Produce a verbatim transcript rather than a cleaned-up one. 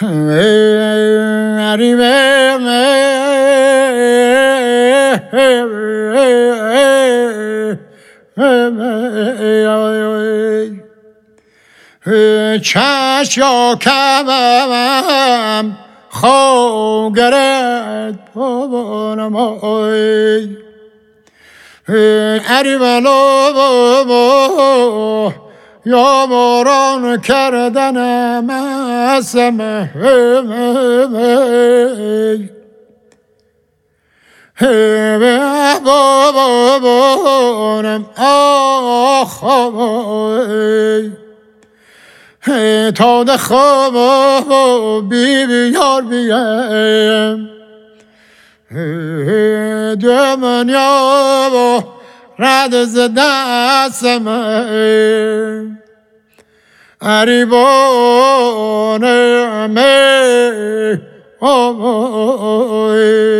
چشم کمم خوگرد پانم آی اری ولو یا باران کردنم اسم بابانم آخ تا ده خواب بی بیار بیم دمن یا رد زدستم عریبانم آی